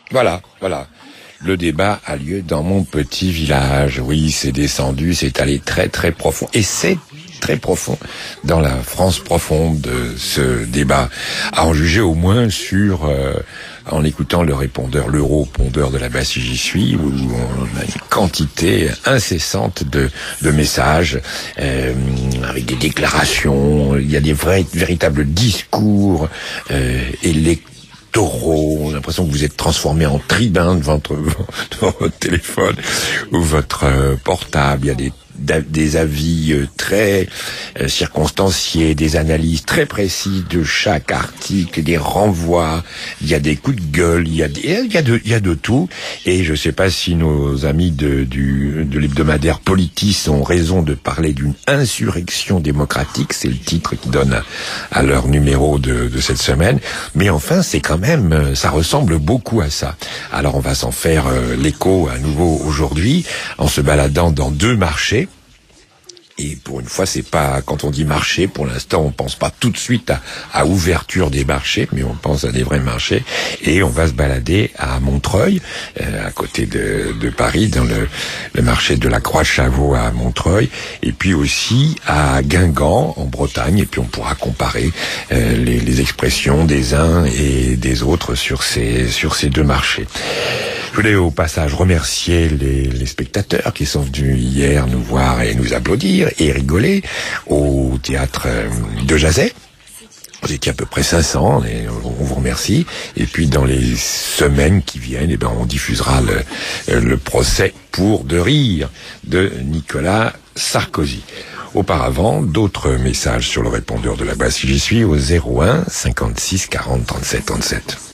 Voilà, voilà. Le débat a lieu dans mon petit village. Oui, c'est descendu, c'est allé très très profond. Et c'est très profond dans la France profonde, ce débat. À en juger au moins en écoutant le répondeur, l'euro-pondeur de la Bastille J'y suis, où on a une quantité incessante de messages, avec des déclarations, il y a des véritables discours, taureau, on a l'impression que vous êtes transformé en tribun devant votre téléphone ou votre portable. Il y a des avis très circonstanciés, des analyses très précises de chaque article, des renvois, il y a des coups de gueule, il y a de tout. Et je ne sais pas si nos amis de l'hebdomadaire Politis ont raison de parler d'une insurrection démocratique, c'est le titre qu'ils donnent à leur numéro de cette semaine. Mais enfin, c'est quand même, ça ressemble beaucoup à ça. Alors on va s'en faire l'écho à nouveau aujourd'hui, en se baladant dans deux marchés. Et pour une fois, c'est pas, quand on dit marché, pour l'instant, on pense pas tout de suite à ouverture des marchés, mais on pense à des vrais marchés. Et on va se balader à Montreuil, à côté de Paris, dans le marché de la Croix-Chavaux à Montreuil, et puis aussi à Guingamp, en Bretagne. Et puis on pourra comparer les expressions des uns et des autres sur ces deux marchés. Je voulais au passage remercier les spectateurs qui sont venus hier nous voir et nous applaudir et rigoler au théâtre de Jazet. Vous étiez à peu près 500 et on vous remercie. Et puis dans les semaines qui viennent, on diffusera le procès pour de rire de Nicolas Sarkozy. Auparavant, d'autres messages sur le répondeur de la Bastille J'y suis au 01 56 40 37 37.